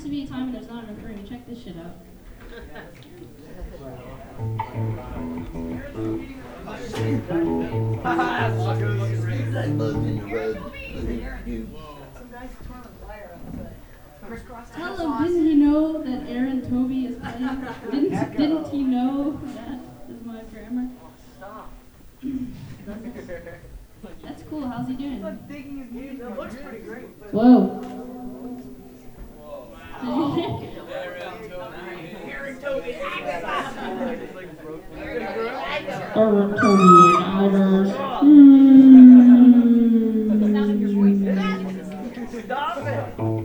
to be a time when there's not enough room. Check this shit out. Tell him, didn't he know that Aaron Toby is playing? Didn't he know that is my grammar? Stop. That's cool. How's he doing? I'm digging his music. It looks pretty great. Whoa. Aaron Toby. Aaron Toby and Alders. The sound of your voice. Stop it.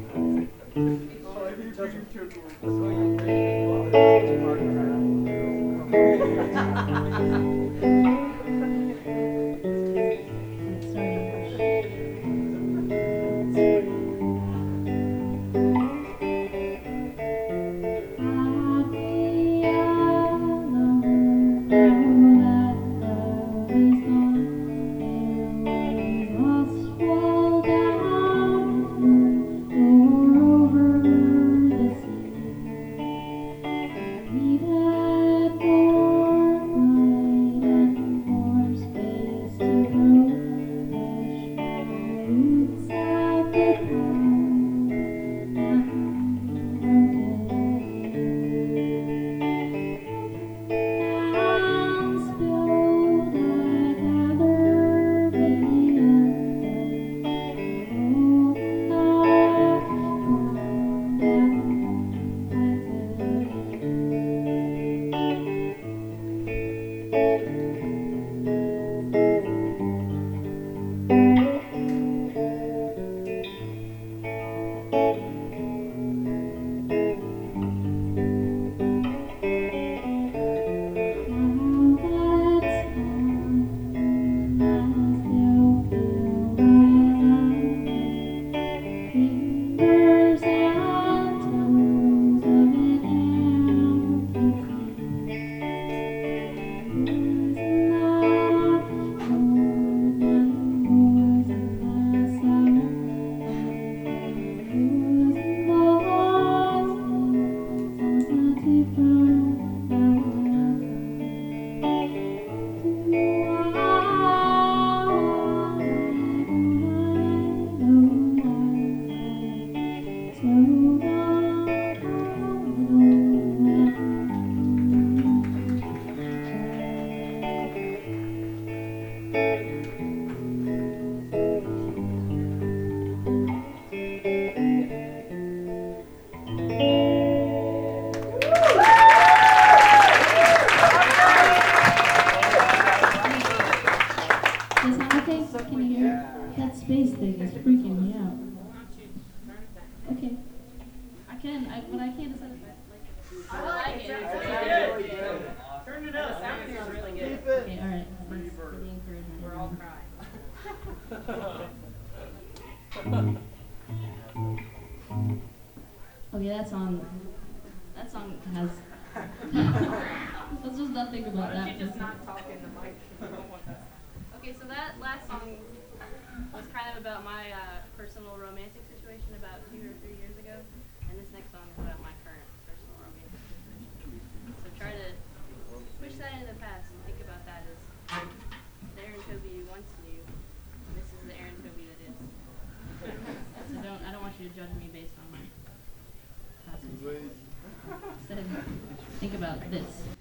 Okay, that song has. Let's just not think about that. Why don't you just not talk in the mic? Okay, so that last song was kind of about my personal romantic situation about 2 or 3 years ago, and this next song is about my current personal romantic situation. So try to push that into the past and think about that as the Aaron Toby you once knew, and this is the Aaron Toby that is. So I don't want you to judge me based on my past mistakes. Instead, think about this.